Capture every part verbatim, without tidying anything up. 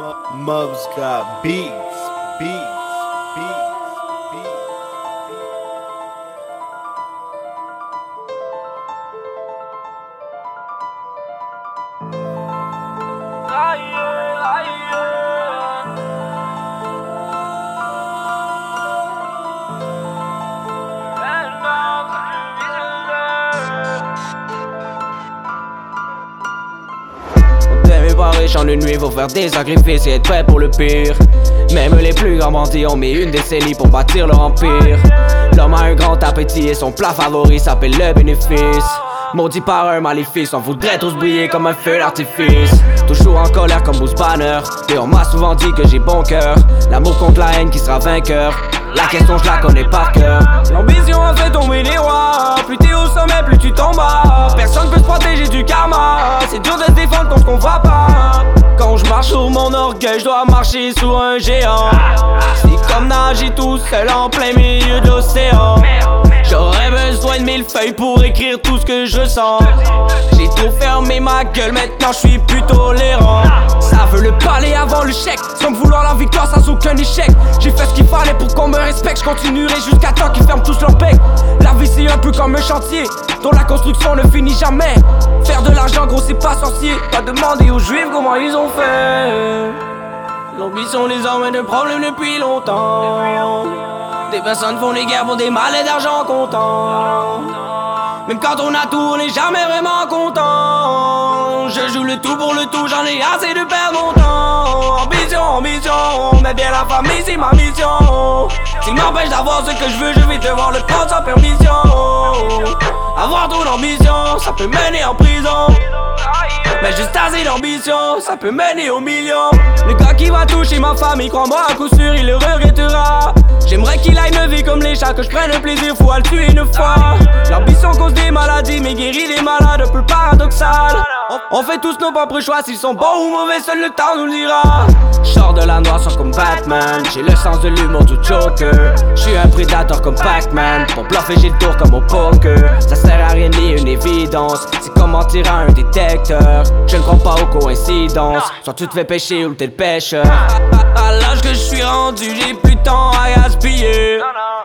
Mubs got beats, beats, beats, beats. Mes pas riches en une nuit, faut faire des sacrifices et être prêt pour le pire. Même les plus grands bandits ont mis une décennie pour bâtir leur empire. L'homme a un grand appétit et son plat favori s'appelle le bénéfice. Maudit par un maléfice, on voudrait tous briller comme un feu d'artifice. Toujours en colère comme Bruce Banner, et on m'a souvent dit que j'ai bon cœur. L'amour contre la haine qui sera vainqueur. La question je la connais par cœur. L'ambition a fait tomber les rois. Plus t'es au sommet, plus tu tombes bas. Personne peut se protéger du karma. C'est dur de se défendre contre ce qu'on voit pas. Quand je marche sur mon orgueil, je dois marcher sur un géant. C'est comme nager tout seul en plein milieu de l'océan. J'aurais besoin de mille feuilles pour écrire tout ce que je sens. J'ai trop fermé ma gueule, maintenant je suis plus tolérant. Ça veut le parler avant le chèque, sans vouloir la victoire sans aucun échec. J'ai fait ce qu'il fallait pour qu'on me respecte. Je continuerai jusqu'à temps qu'ils ferment tous leur bec. La vie c'est un peu comme un chantier dont la construction ne finit jamais. Faire de l'argent gros c'est pas sorcier. Pas demander aux juifs comment ils ont fait. L'ambition les emmène de problèmes depuis longtemps. Des personnes font des guerres pour des mallets d'argent comptant. Même quand on a tout, on n'est jamais vraiment content. Je joue le tout pour le tout, j'en ai assez de perdre mon temps. Ambition, ambition, mais bien la famille c'est ma mission. S'il m'empêche d'avoir ce que je veux, je vais devoir le prendre sans permission. Avoir trop d'ambition, ça peut mener en prison. Mais juste assez d'ambition, ça peut mener au million. Le gars qui va toucher ma famille, crois-moi à coup sûr il le regrettera. J'aimerais qu'il aille me vivre comme les chats, que je prenne le plaisir fou à le tuer une fois. L'ambition cause des maladies, mais guérit les malades, un peu paradoxal. On fait tous nos propres choix, s'ils sont bons ou mauvais, seul le temps nous le dira. J'sors de la noirceur comme Batman, j'ai le sens de l'humour du Joker. J'suis un prédateur comme Pac-Man, pour bluffer j'ai le tour comme au poker. Ça sert à rien ni une évidence, c'est comme mentir à un détecteur. Je ne crois pas aux coïncidences, soit tu te fais pêcher ou t'es le pêcheur. À l'âge que je suis rendu, j'ai plus de temps à gaspiller.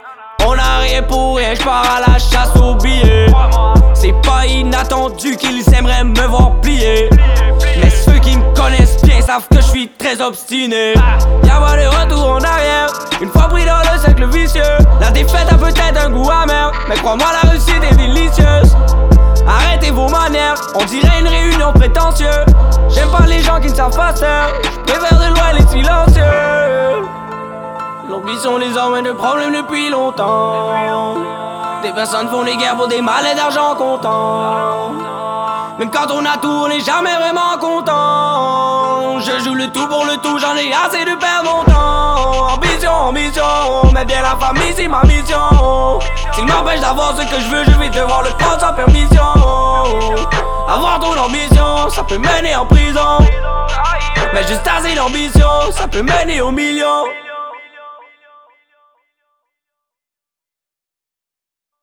On a rien pour rien, j'pars à la chasse aux billets. C'est pas inattendu qu'ils aimeraient me voir plier. Mais ceux qui me connaissent bien savent que je suis très obstiné. Y'a pas de retour en arrière, une fois pris dans le cercle vicieux. La défaite a peut-être un goût amer, mais crois-moi la réussite est délicieuse. Arrêtez vos manières, on dirait une réunion prétentieuse. J'aime pas les gens qui ne savent pas faire, je préfère de loin les silencieux. L'ambition les emmène de problèmes depuis longtemps. Des personnes font des guerres pour des mallets d'argent comptant. Même quand on a tout, on n'est jamais vraiment content. Je joue le tout pour le tout, j'en ai assez de perdre mon temps. Ambition, ambition, mais bien la famille c'est ma mission. S'il m'empêche d'avoir ce que je veux, je vais devoir le prendre sans permission. Avoir trop d'ambition, ça peut mener en prison. Mais juste assez d'ambition, ça peut mener au million.